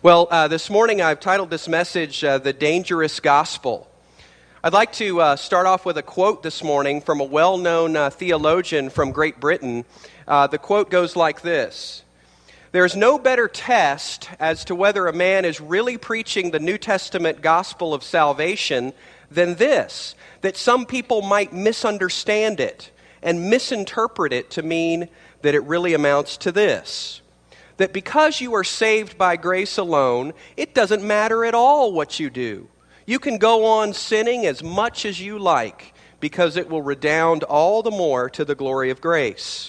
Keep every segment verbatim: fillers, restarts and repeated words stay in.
Well, uh, this morning I've titled this message, uh, The Dangerous Gospel. I'd like to uh, start off with a quote this morning from a well-known uh, theologian from Great Britain. Uh, the quote goes like this: "There is no better test as to whether a man is really preaching the New Testament gospel of salvation than this, that some people might misunderstand it and misinterpret it to mean that it really amounts to this: that because you are saved by grace alone, it doesn't matter at all what you do. You can go on sinning as much as you like, because it will redound all the more to the glory of grace.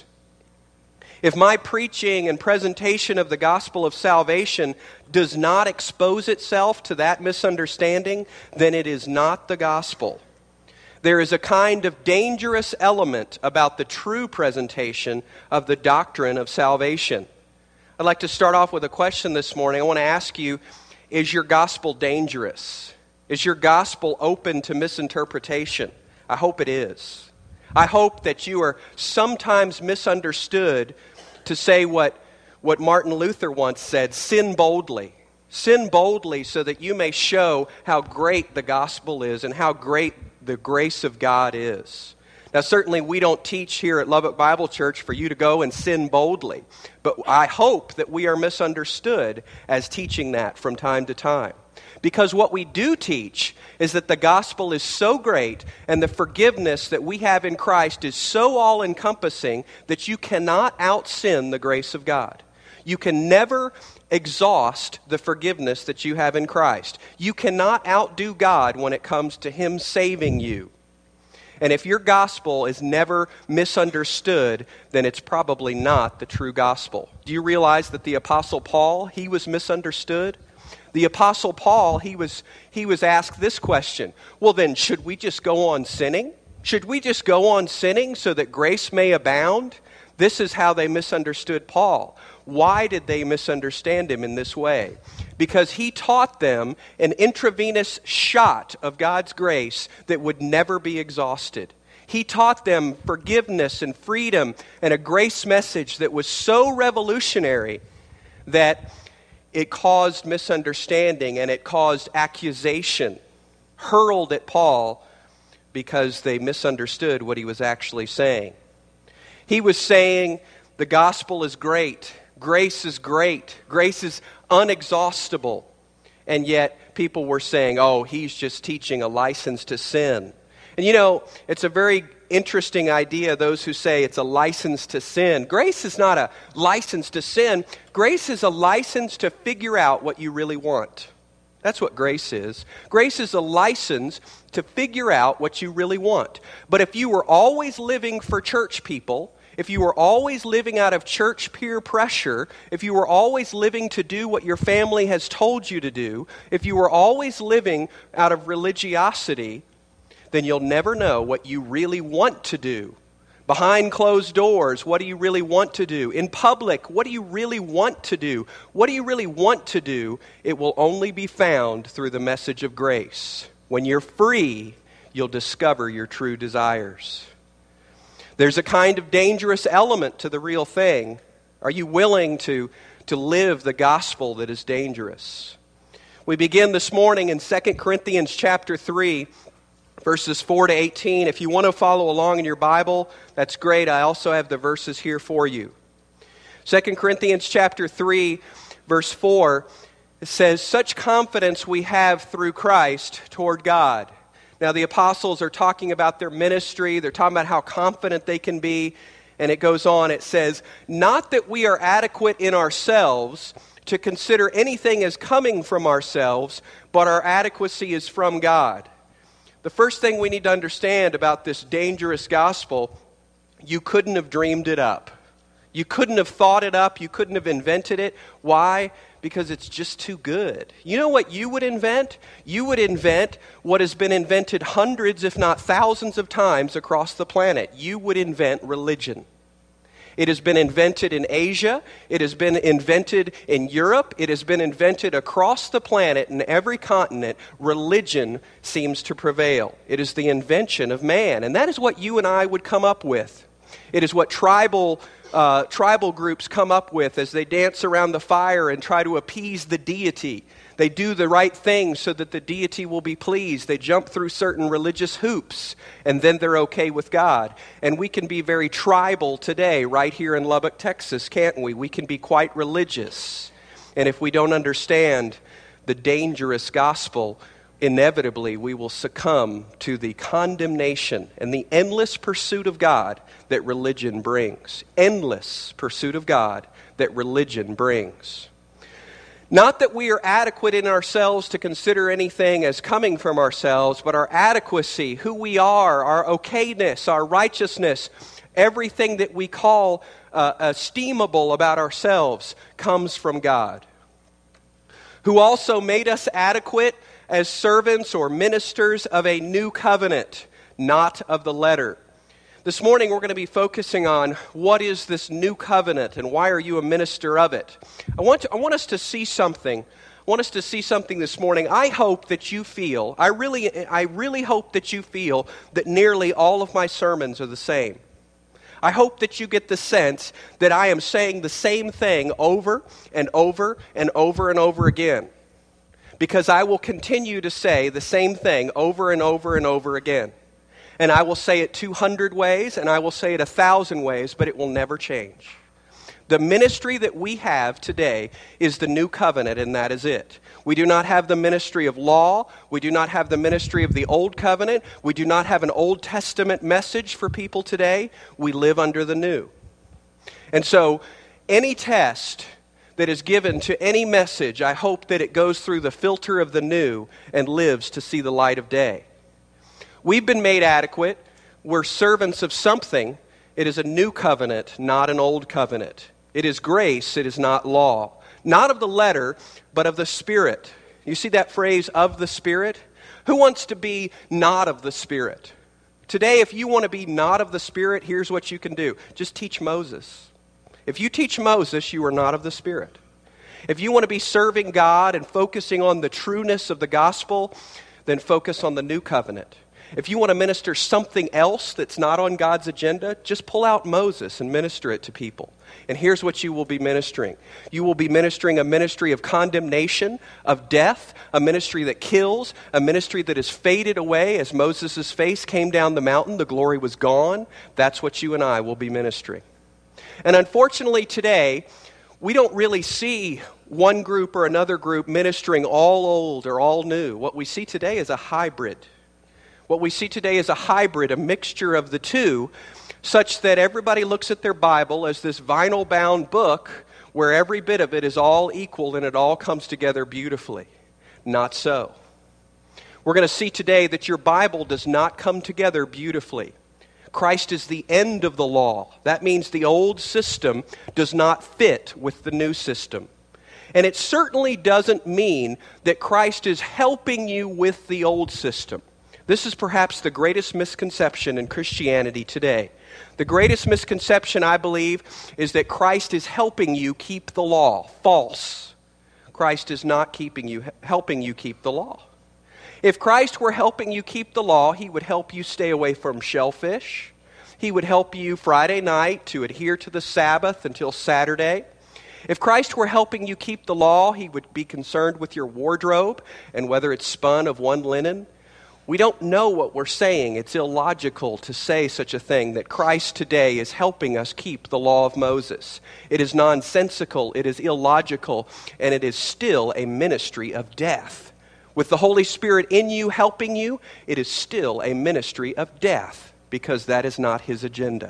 If my preaching and presentation of the gospel of salvation does not expose itself to that misunderstanding, then it is not the gospel. There is a kind of dangerous element about the true presentation of the doctrine of salvation." I'd like to start off with a question this morning. I want to ask you, is your gospel dangerous? Is your gospel open to misinterpretation? I hope it is. I hope that you are sometimes misunderstood to say what, what Martin Luther once said, sin boldly. Sin boldly so that you may show how great the gospel is and how great the grace of God is. Now, certainly we don't teach here at Lubbock Bible Church for you to go and sin boldly, but I hope that we are misunderstood as teaching that from time to time. Because what we do teach is that the gospel is so great and the forgiveness that we have in Christ is so all-encompassing that you cannot out-sin the grace of God. You can never exhaust the forgiveness that you have in Christ. You cannot outdo God when it comes to Him saving you. And if your gospel is never misunderstood, then it's probably not the true gospel. Do you realize that the Apostle Paul, he was misunderstood? The Apostle Paul, he was, he was asked this question: well then, should we just go on sinning? Should we just go on sinning so that grace may abound? This is how they misunderstood Paul. Why did they misunderstand him in this way? Because he taught them an intravenous shot of God's grace that would never be exhausted. He taught them forgiveness and freedom and a grace message that was so revolutionary that it caused misunderstanding and it caused accusation hurled at Paul because they misunderstood what he was actually saying. He was saying the gospel is great. Grace is great. Grace is unexhaustible. And yet people were saying, oh, he's just teaching a license to sin. And you know, it's a very interesting idea, those who say it's a license to sin. Grace is not a license to sin. Grace is a license to figure out what you really want. That's what grace is. Grace is a license to figure out what you really want. But if you were always living for church people, if you were always living out of church peer pressure, if you were always living to do what your family has told you to do, if you were always living out of religiosity, then you'll never know what you really want to do. Behind closed doors, what do you really want to do? In public, what do you really want to do? What do you really want to do? It will only be found through the message of grace. When you're free, you'll discover your true desires. There's a kind of dangerous element to the real thing. Are you willing to, to live the gospel that is dangerous? We begin this morning in Second Corinthians chapter three, verses four to eighteen. If you want to follow along in your Bible, that's great. I also have the verses here for you. Second Corinthians chapter three, verse four, it says, "Such confidence we have through Christ toward God." Now, the apostles are talking about their ministry. They're talking about how confident they can be. And it goes on, it says, "Not that we are adequate in ourselves to consider anything as coming from ourselves, but our adequacy is from God." The first thing we need to understand about this dangerous gospel, you couldn't have dreamed it up. You couldn't have thought it up. You couldn't have invented it. Why? Because it's just too good. You know what you would invent? You would invent what has been invented hundreds, if not thousands of times across the planet. You would invent religion. It has been invented in Asia. It has been invented in Europe. It has been invented across the planet in every continent. Religion seems to prevail. It is the invention of man. And that is what you and I would come up with. It is what tribal uh, tribal groups come up with as they dance around the fire and try to appease the deity. They do the right thing so that the deity will be pleased. They jump through certain religious hoops, and then they're okay with God. And we can be very tribal today, right here in Lubbock, Texas, can't we? We can be quite religious. And if we don't understand the dangerous gospel, inevitably we will succumb to the condemnation and the endless pursuit of God that religion brings. Endless pursuit of God that religion brings. Not that we are adequate in ourselves to consider anything as coming from ourselves, but our adequacy, who we are, our okayness, our righteousness, everything that we call uh, esteemable about ourselves comes from God, who also made us adequate as servants or ministers of a new covenant, not of the letter. This morning we're going to be focusing on what is this new covenant and why are you a minister of it. I want to, I want us to see something. I want us to see something this morning. I hope that you feel, I really, I really hope that you feel that nearly all of my sermons are the same. I hope that you get the sense that I am saying the same thing over and over and over and over again. Because I will continue to say the same thing over and over and over again. And I will say it two hundred ways, and I will say it one thousand ways, but it will never change. The ministry that we have today is the new covenant, and that is it. We do not have the ministry of law. We do not have the ministry of the old covenant. We do not have an Old Testament message for people today. We live under the new. And so, any test that is given to any message, I hope that it goes through the filter of the new and lives to see the light of day. We've been made adequate. We're servants of something. It is a new covenant, not an old covenant. It is grace. It is not law. Not of the letter, but of the Spirit. You see that phrase, of the Spirit? Who wants to be not of the Spirit? Today, if you want to be not of the Spirit, here's what you can do. Just teach Moses. If you teach Moses, you are not of the Spirit. If you want to be serving God and focusing on the trueness of the gospel, then focus on the new covenant. If you want to minister something else that's not on God's agenda, just pull out Moses and minister it to people. And here's what you will be ministering. You will be ministering a ministry of condemnation, of death, a ministry that kills, a ministry that is faded away. As Moses' face came down the mountain, the glory was gone. That's what you and I will be ministering. And unfortunately today, we don't really see one group or another group ministering all old or all new. What we see today is a hybrid. What we see today is a hybrid, a mixture of the two, such that everybody looks at their Bible as this vinyl-bound book where every bit of it is all equal and it all comes together beautifully. Not so. We're going to see today that your Bible does not come together beautifully. Christ is the end of the law. That means the old system does not fit with the new system. And it certainly doesn't mean that Christ is helping you with the old system. This is perhaps the greatest misconception in Christianity today. The greatest misconception, I believe, is that Christ is helping you keep the law. False. Christ is not keeping you, helping you keep the law. If Christ were helping you keep the law, he would help you stay away from shellfish. He would help you Friday night to adhere to the Sabbath until Saturday. If Christ were helping you keep the law, he would be concerned with your wardrobe and whether it's spun of one linen. We don't know what we're saying. It's illogical to say such a thing, that Christ today is helping us keep the law of Moses. It is nonsensical, it is illogical, and it is still a ministry of death. With the Holy Spirit in you helping you, it is still a ministry of death, because that is not his agenda.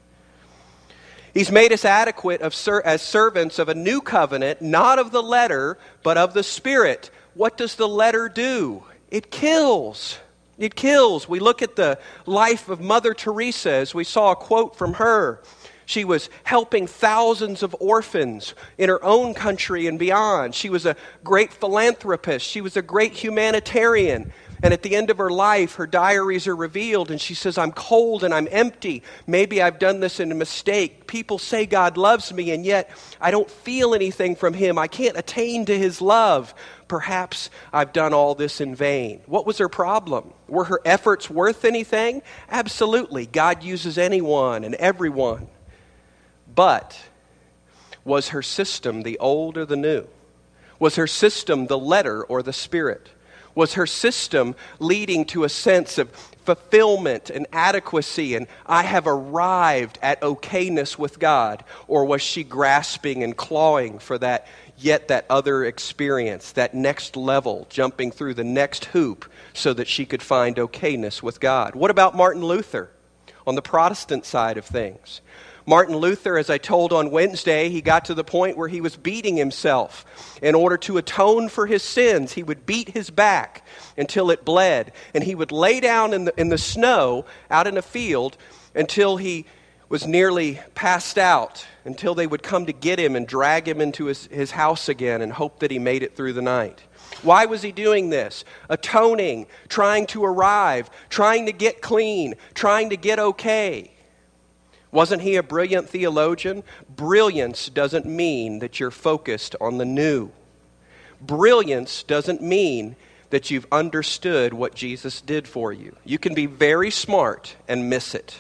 He's made us adequate of ser- as servants of a new covenant, not of the letter, but of the Spirit. What does the letter do? It kills. It kills. We look at the life of Mother Teresa as we saw a quote from her. She was helping thousands of orphans in her own country and beyond. She was a great philanthropist. She was a great humanitarian. And at the end of her life, her diaries are revealed, and she says, I'm cold and I'm empty. Maybe I've done this in a mistake. People say God loves me, and yet I don't feel anything from Him. I can't attain to His love. Perhaps I've done all this in vain. What was her problem? Were her efforts worth anything? Absolutely. God uses anyone and everyone. But was her system the old or the new? Was her system the letter or the spirit? Was her system leading to a sense of fulfillment and adequacy and I have arrived at okayness with God? Or was she grasping and clawing for that, yet that other experience, that next level, jumping through the next hoop so that she could find okayness with God? What about Martin Luther on the Protestant side of things? Martin Luther, as I told on Wednesday, he got to the point where he was beating himself. In order to atone for his sins, he would beat his back until it bled. And he would lay down in the, in the snow out in a field until he was nearly passed out, until they would come to get him and drag him into his, his house again and hope that he made it through the night. Why was he doing this? Atoning, trying to arrive, trying to get clean, trying to get okay. Wasn't he a brilliant theologian? Brilliance doesn't mean that you're focused on the new. Brilliance doesn't mean that you've understood what Jesus did for you. You can be very smart and miss it.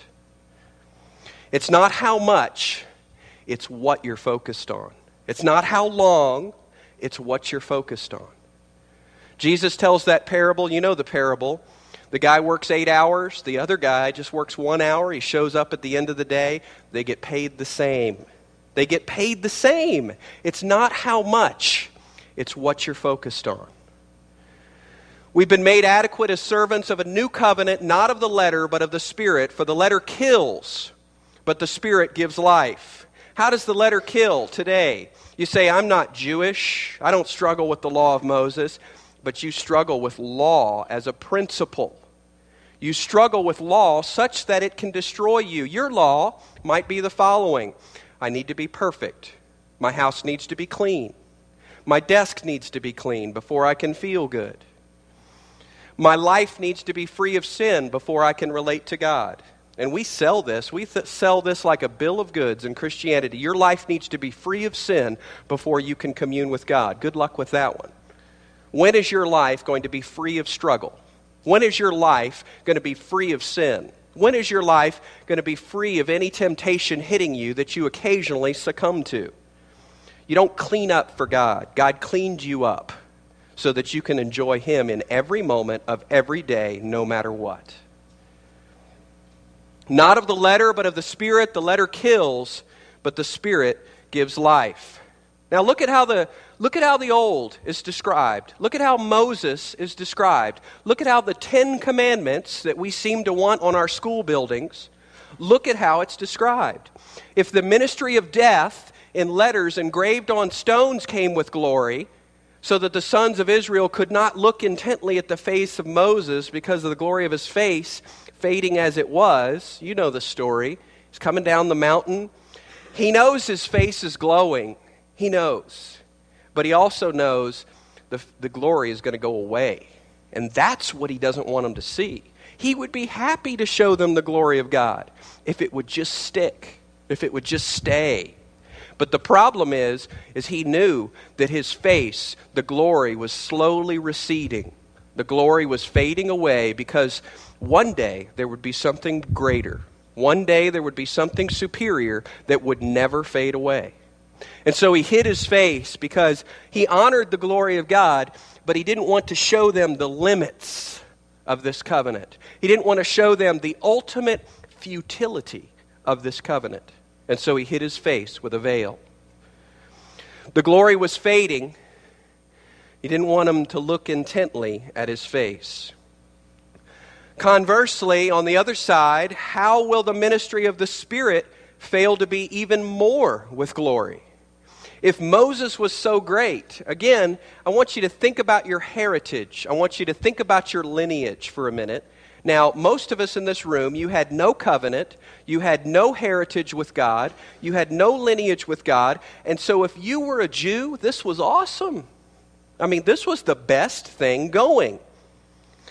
It's not how much, it's what you're focused on. It's not how long, it's what you're focused on. Jesus tells that parable, you know the parable. The guy works eight hours. The other guy just works one hour. He shows up at the end of the day. They get paid the same. They get paid the same. It's not how much. It's what you're focused on. We've been made adequate as servants of a new covenant, not of the letter, but of the Spirit. For the letter kills, but the Spirit gives life. How does the letter kill today? You say, I'm not Jewish. I don't struggle with the law of Moses. But you struggle with law as a principle. You struggle with law such that it can destroy you. Your law might be the following. I need to be perfect. My house needs to be clean. My desk needs to be clean before I can feel good. My life needs to be free of sin before I can relate to God. And we sell this. We th- sell this like a bill of goods in Christianity. Your life needs to be free of sin before you can commune with God. Good luck with that one. When is your life going to be free of struggle? When is your life going to be free of sin? When is your life going to be free of any temptation hitting you that you occasionally succumb to? You don't clean up for God. God cleaned you up so that you can enjoy Him in every moment of every day, no matter what. Not of the letter, but of the Spirit. The letter kills, but the Spirit gives life. Now look at how the look at how the old is described. Look at how Moses is described. Look at how the Ten Commandments that we seem to want on our school buildings, look at how it's described. If the ministry of death in letters engraved on stones came with glory, so that the sons of Israel could not look intently at the face of Moses because of the glory of his face, fading as it was, you know the story. He's coming down the mountain. He knows his face is glowing. He knows. But he also knows the, the glory is going to go away. And that's what he doesn't want them to see. He would be happy to show them the glory of God if it would just stick, if it would just stay. But the problem is, is he knew that his face, the glory, was slowly receding. The glory was fading away because one day there would be something greater. One day there would be something superior that would never fade away. And so he hid his face because he honored the glory of God, but he didn't want to show them the limits of this covenant. He didn't want to show them the ultimate futility of this covenant. And so he hid his face with a veil. The glory was fading. He didn't want them to look intently at his face. Conversely, on the other side, how will the ministry of the Spirit fail to be even more with glory? If Moses was so great, again, I want you to think about your heritage. I want you to think about your lineage for a minute. Now, most of us in this room, you had no covenant, you had no heritage with God, you had no lineage with God, and so if you were a Jew, this was awesome. I mean, this was the best thing going.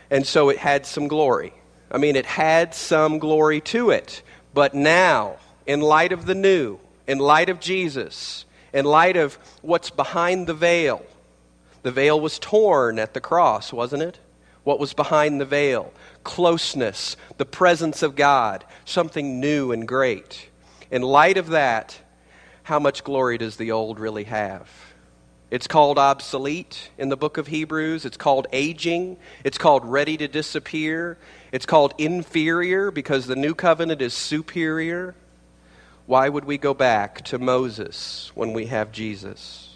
And so it had some glory. I mean, it had some glory to it. But now, in light of the new, in light of Jesus, in light of what's behind the veil, the veil was torn at the cross, wasn't it? What was behind the veil? Closeness, the presence of God, something new and great. In light of that, how much glory does the old really have? It's called obsolete in the book of Hebrews. It's called aging. It's called ready to disappear. It's called inferior because the new covenant is superior. Why would we go back to Moses when we have Jesus?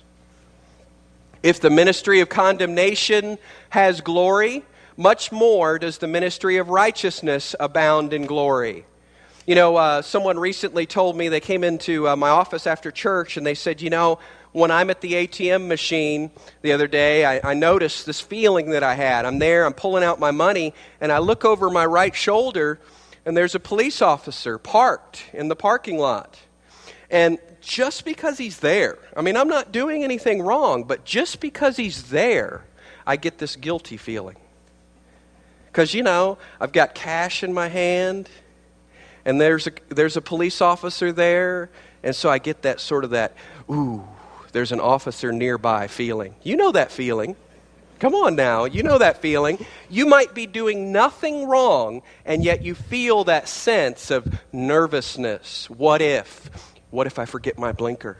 If the ministry of condemnation has glory, much more does the ministry of righteousness abound in glory. You know, uh, someone recently told me, they came into uh, my office after church and they said, you know, when I'm at the A T M machine the other day, I, I noticed this feeling that I had. I'm there, I'm pulling out my money, and I look over my right shoulder, and there's a police officer parked in the parking lot. And just because he's there, I mean, I'm not doing anything wrong, but just because he's there, I get this guilty feeling. Because, you know, I've got cash in my hand, and there's a, there's a police officer there, and so I get that sort of that, ooh, there's an officer nearby feeling. You know that feeling. Come on now, you know that feeling. You might be doing nothing wrong, and yet you feel that sense of nervousness. What if? What if I forget my blinker?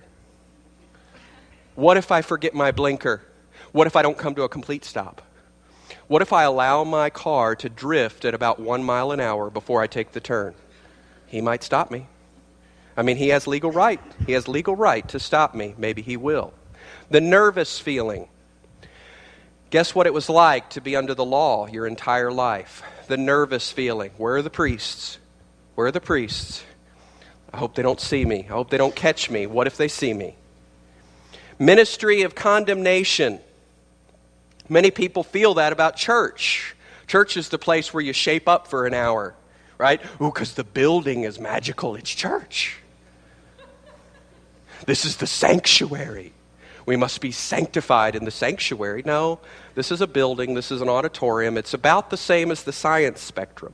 What if I forget my blinker? What if I don't come to a complete stop? What if I allow my car to drift at about one mile an hour before I take the turn? He might stop me. I mean, he has legal right. He has legal right to stop me. Maybe he will. The nervous feeling. Guess what it was like to be under the law your entire life? The nervous feeling. Where are the priests? Where are the priests? I hope they don't see me. I hope they don't catch me. What if they see me? Ministry of condemnation. Many people feel that about church. Church is the place where you shape up for an hour, right? Ooh, because the building is magical. It's church. This is the sanctuary. We must be sanctified in the sanctuary. No, this is a building. This is an auditorium. It's about the same as the science spectrum.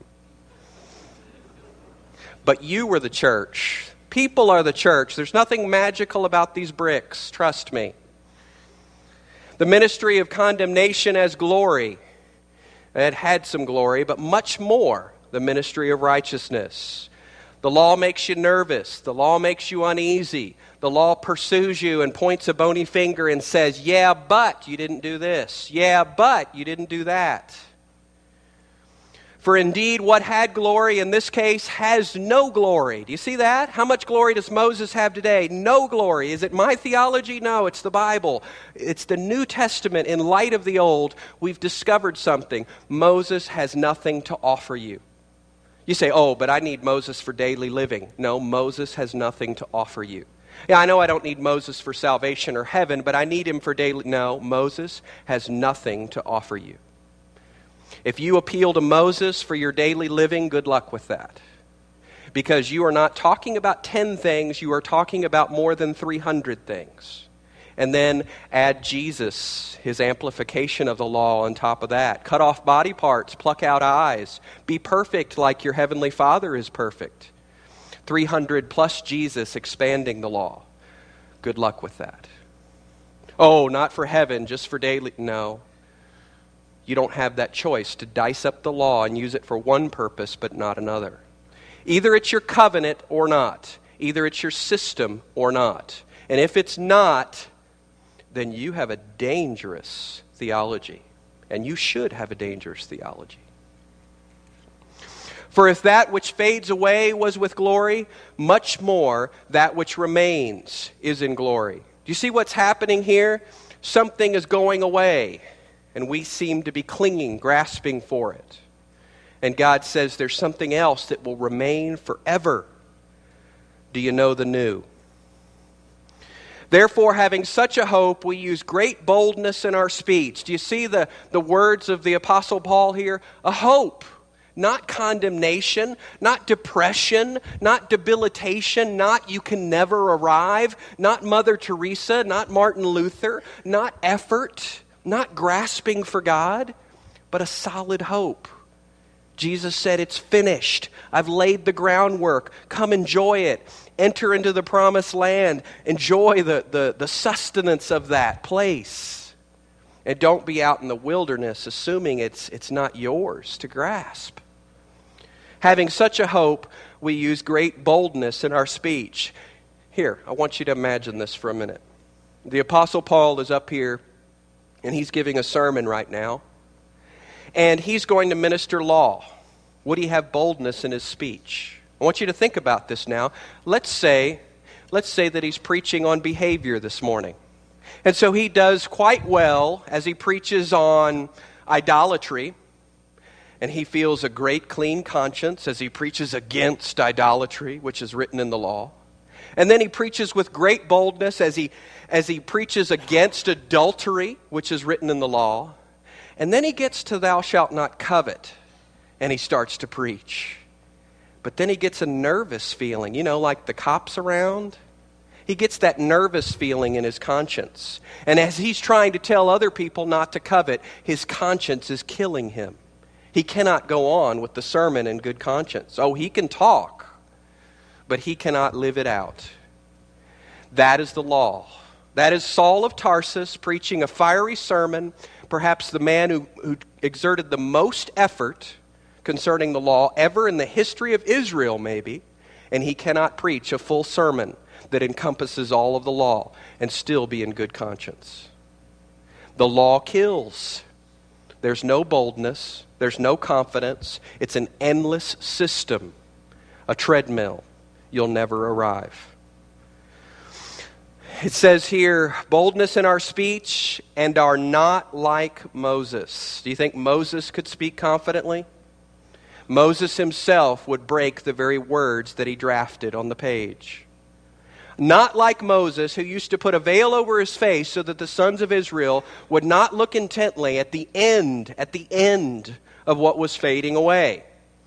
But you are the church. People are the church. There's nothing magical about these bricks. Trust me. The ministry of condemnation as glory. It had some glory, but much more the ministry of righteousness. The law makes you nervous. The law makes you uneasy. The law pursues you and points a bony finger and says, yeah, but you didn't do this. Yeah, but you didn't do that. For indeed, what had glory in this case has no glory. Do you see that? How much glory does Moses have today? No glory. Is it my theology? No, it's the Bible. It's the New Testament. In light of the Old, we've discovered something. Moses has nothing to offer you. You say, oh, but I need Moses for daily living. No, Moses has nothing to offer you. Yeah, I know I don't need Moses for salvation or heaven, but I need him for daily... No, Moses has nothing to offer you. If you appeal to Moses for your daily living, good luck with that. Because you are not talking about ten things, you are talking about more than three hundred things. And then add Jesus, his amplification of the law on top of that. Cut off body parts, pluck out eyes. Be perfect like your heavenly Father is perfect. three hundred plus Jesus expanding the law. Good luck with that. Oh, not for heaven, just for daily. No. You don't have that choice to dice up the law and use it for one purpose but not another. Either it's your covenant or not. Either it's your system or not. And if it's not, then you have a dangerous theology. And you should have a dangerous theology. For if that which fades away was with glory, much more that which remains is in glory. Do you see what's happening here? Something is going away, and we seem to be clinging, grasping for it. And God says there's something else that will remain forever. Do you know the new? Therefore, having such a hope, we use great boldness in our speech. Do you see the, the words of the Apostle Paul here? A hope. Not condemnation, not depression, not debilitation, not you can never arrive, not Mother Teresa, not Martin Luther, not effort, not grasping for God. but a solid hope. Jesus said, it's finished. I've laid the groundwork. Come enjoy it. Enter into the promised land. Enjoy the, the, the sustenance of that place. And don't be out in the wilderness assuming it's, it's not yours to grasp. Having such a hope, we use great boldness in our speech. Here, I want you to imagine this for a minute. The Apostle Paul is up here, and he's giving a sermon right now. And he's going to minister law. Would he have boldness in his speech? I want you to think about this now. Let's say, let's say that he's preaching on behavior this morning. And so he does quite well as he preaches on idolatry. And he feels a great clean conscience as he preaches against idolatry, which is written in the law. And then he preaches with great boldness as he, as he preaches against adultery, which is written in the law. And then he gets to thou shalt not covet, and he starts to preach. But then he gets a nervous feeling, you know, like the cops around. He gets that nervous feeling in his conscience. And as he's trying to tell other people not to covet, his conscience is killing him. He cannot go on with the sermon in good conscience. Oh, he can talk, but he cannot live it out. That is the law. That is Saul of Tarsus preaching a fiery sermon, perhaps the man who, who exerted the most effort concerning the law ever in the history of Israel, maybe, and he cannot preach a full sermon that encompasses all of the law and still be in good conscience. The law kills. There's no boldness. There's no confidence. It's an endless system, a treadmill. You'll never arrive. It says here, boldness in our speech and are not like Moses. Do you think Moses could speak confidently? Moses himself would break the very words that he drafted on the page. Not like Moses, who used to put a veil over his face so that the sons of Israel would not look intently at the end, at the end of what was fading away.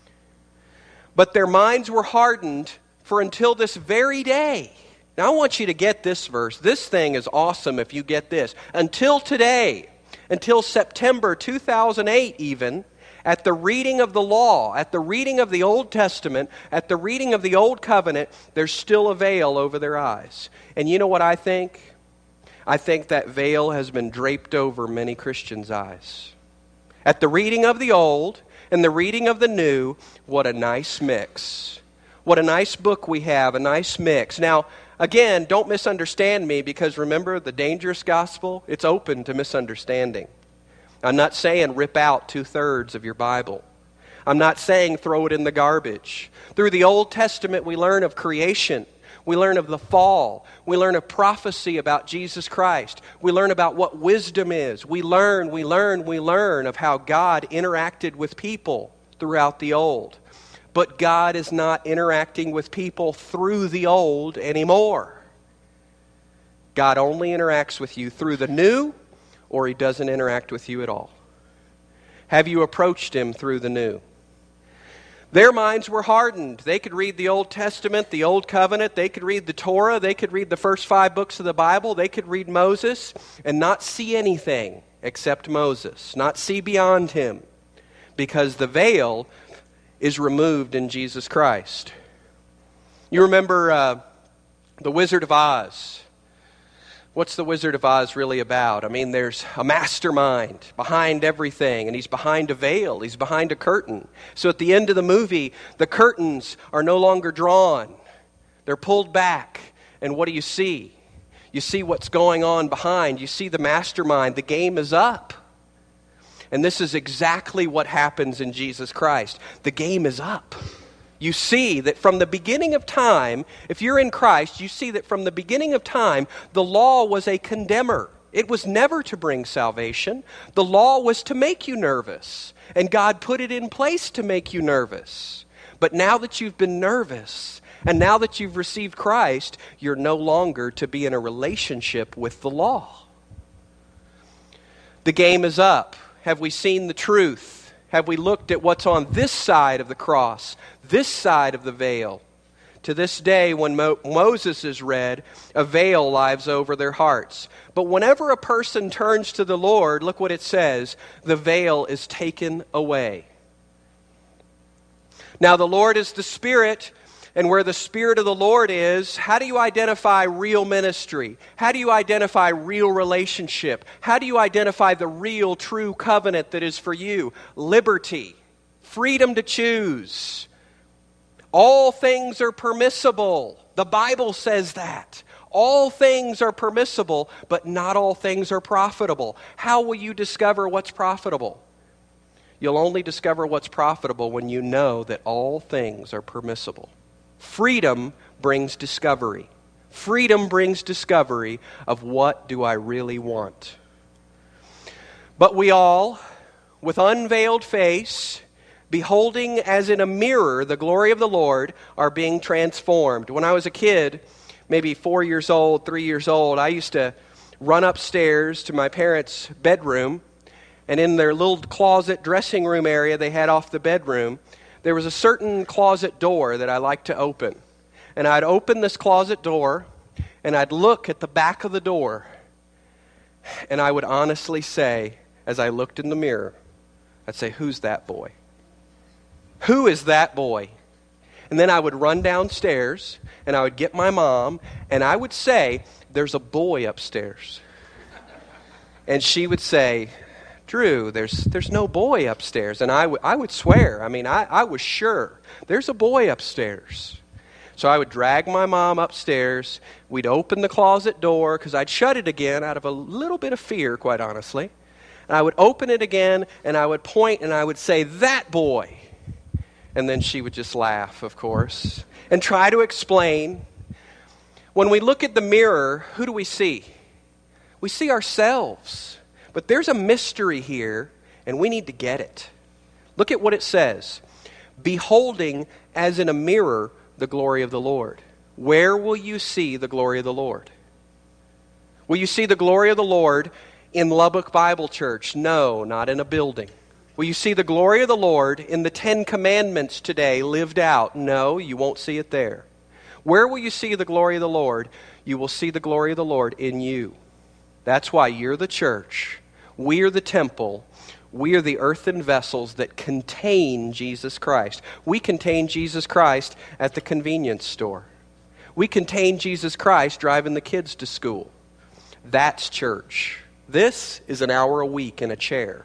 But their minds were hardened for until this very day. Now I want you to get this verse. This thing is awesome if you get this. Until today, until September two thousand eight even, at the reading of the law, at the reading of the Old Testament, at the reading of the Old Covenant, there's still a veil over their eyes. And you know what I think? I think that veil has been draped over many Christians' eyes. At the reading of the Old and the reading of the New, what a nice mix. What a nice book we have, a nice mix. Now, again, don't misunderstand me, because remember, the dangerous gospel, it's open to misunderstanding. I'm not saying rip out two-thirds of your Bible. I'm not saying throw it in the garbage. Through the Old Testament, we learn of creation. We learn of the fall. We learn of prophecy about Jesus Christ. We learn about what wisdom is. We learn, we learn, we learn of how God interacted with people throughout the Old. But God is not interacting with people through the Old anymore. God only interacts with you through the New, or He doesn't interact with you at all. Have you approached Him through the New? Their minds were hardened. They could read the Old Testament, the Old Covenant. They could read the Torah. They could read the first five books of the Bible. They could read Moses and not see anything except Moses, not see beyond him, because the veil is removed in Jesus Christ. You remember uh, the Wizard of Oz. What's the Wizard of Oz really about? I mean, there's a mastermind behind everything, and he's behind a veil. He's behind a curtain. So at the end of the movie, the curtains are no longer drawn. They're pulled back. And what do you see? You see what's going on behind. You see the mastermind. The game is up. And this is exactly what happens in Jesus Christ. The game is up. You see that from the beginning of time, if you're in Christ, you see that from the beginning of time, the law was a condemner. It was never to bring salvation. The law was to make you nervous, and God put it in place to make you nervous. But now that you've been nervous, and now that you've received Christ, you're no longer to be in a relationship with the law. The game is up. Have we seen the truth? Have we looked at what's on this side of the cross, this side of the veil, To this day, when Mo- Moses is read, a veil lies over their hearts. But whenever a person turns to the Lord, look what it says, the veil is taken away. Now, the Lord is the Spirit, and where the Spirit of the Lord is, how do you identify real ministry? How do you identify real relationship? How do you identify the real, true covenant that is for you? Liberty, freedom to choose. All things are permissible. The Bible says that. All things are permissible, but not all things are profitable. How will you discover what's profitable? You'll only discover what's profitable when you know that all things are permissible. Freedom brings discovery. Freedom brings discovery of what do I really want. But we all, with unveiled face, beholding as in a mirror the glory of the Lord, are being transformed. When I was a kid, maybe four years old, three years old, I used to run upstairs to my parents' bedroom, and in their little closet dressing room area they had off the bedroom, there was a certain closet door that I liked to open. And I'd open this closet door, and I'd look at the back of the door, and I would honestly say, as I looked in the mirror, I'd say, who's that boy? Who is that boy? And then I would run downstairs, and I would get my mom, and I would say, there's a boy upstairs. And she would say, Drew, there's there's no boy upstairs. And I, w- I would swear, I mean, I, I was sure, there's a boy upstairs. So I would drag my mom upstairs. We'd open the closet door, because I'd shut it again out of a little bit of fear, quite honestly. And I would open it again, and I would point, and I would say, that boy. And then she would just laugh, of course, and try to explain. When we look at the mirror, who do we see? We see ourselves. But there's a mystery here, and we need to get it. Look at what it says. Beholding as in a mirror the glory of the Lord. Where will you see the glory of the Lord? Will you see the glory of the Lord in Lubbock Bible Church? No, not in a building. Will you see the glory of the Lord in the Ten Commandments today lived out? No, you won't see it there. Where will you see the glory of the Lord? You will see the glory of the Lord in you. That's why you're the church. We are the temple. We are the earthen vessels that contain Jesus Christ. We contain Jesus Christ at the convenience store. We contain Jesus Christ driving the kids to school. That's church. This is an hour a week in a chair.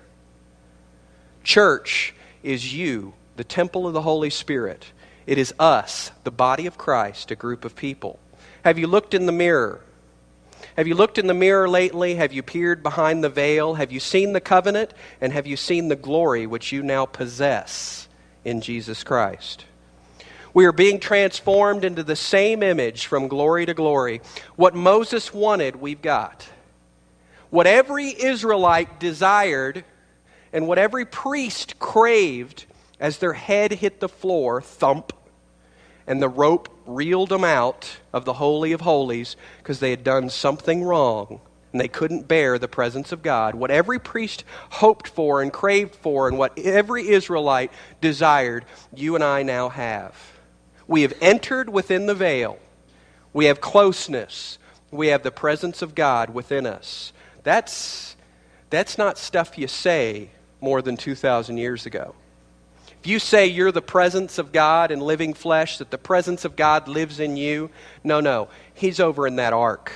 Church is you, the temple of the Holy Spirit. It is us, the body of Christ, a group of people. Have you looked in the mirror? Have you looked in the mirror lately? Have you peered behind the veil? Have you seen the covenant? And have you seen the glory which you now possess in Jesus Christ? We are being transformed into the same image from glory to glory. What Moses wanted, we've got. What every Israelite desired and what every priest craved as their head hit the floor, thump, and the rope reeled them out of the Holy of Holies because they had done something wrong and they couldn't bear the presence of God. What every priest hoped for and craved for and what every Israelite desired, you and I now have. We have entered within the veil. We have closeness. We have the presence of God within us. That's, that's not stuff you say more than two thousand years ago. If you say you're the presence of God in living flesh, that the presence of God lives in you, no, no, He's over in that ark.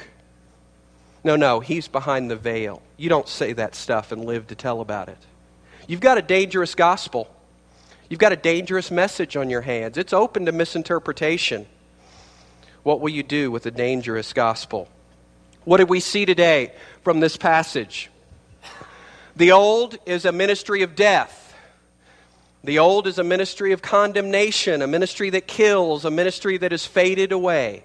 No, no, He's behind the veil. You don't say that stuff and live to tell about it. You've got a dangerous gospel. You've got a dangerous message on your hands. It's open to misinterpretation. What will you do with a dangerous gospel? What did we see today from this passage? The old is a ministry of death. The old is a ministry of condemnation, a ministry that kills, a ministry that has faded away.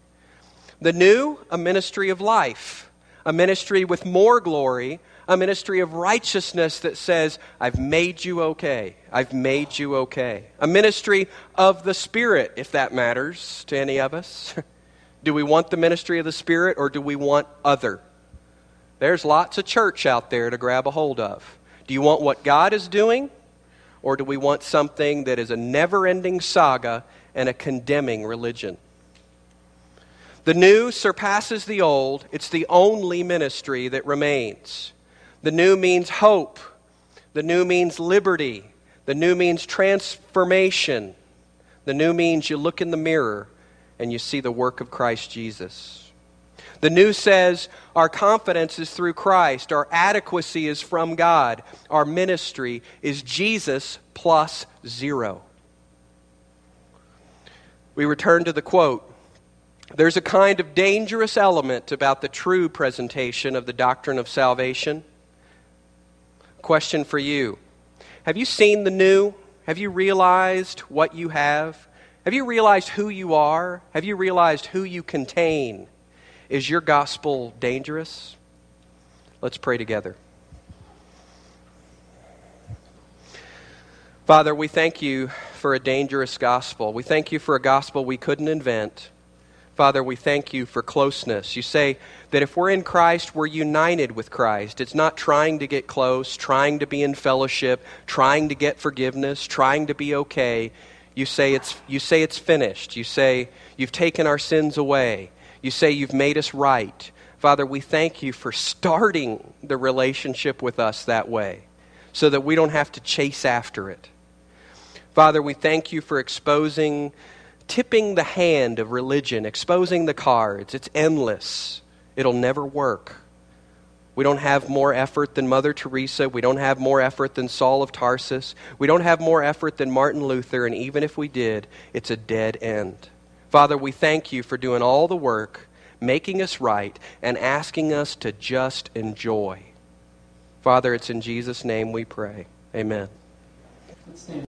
The new, a ministry of life, a ministry with more glory, a ministry of righteousness that says, I've made you okay. I've made you okay. A ministry of the Spirit, if that matters to any of us. Do we want the ministry of the Spirit or do we want other? There's lots of church out there to grab a hold of. Do you want what God is doing? Or do we want something that is a never-ending saga and a condemning religion. The new surpasses the old. It's the only ministry that remains. The new means hope. The new means liberty. The new means transformation. The new means you look in the mirror and you see the work of Christ Jesus. The new says our confidence is through Christ. Our adequacy is from God. Our ministry is Jesus plus zero. We return to the quote. There's a kind of dangerous element about the true presentation of the doctrine of salvation. Question for you. Have you seen the new? Have you realized what you have? Have you realized who you are? Have you realized who you contain? Is your gospel dangerous? Let's pray together. Father, we thank you for a dangerous gospel. We thank you for a gospel we couldn't invent. Father, we thank you for closeness. You say that if we're in Christ, we're united with Christ. It's not trying to get close, trying to be in fellowship, trying to get forgiveness, trying to be okay. You say it's, you say it's finished. You say you've taken our sins away. You say you've made us right. Father, we thank you for starting the relationship with us that way so that we don't have to chase after it. Father, we thank you for exposing tipping the hand of religion, exposing the cards. It's endless. It'll never work. We don't have more effort than Mother Teresa. We don't have more effort than Saul of Tarsus. We don't have more effort than Martin Luther, and even if we did, it's a dead end. Father, we thank you for doing all the work, making us right, and asking us to just enjoy. Father, it's in Jesus' name we pray. Amen. Let's stand.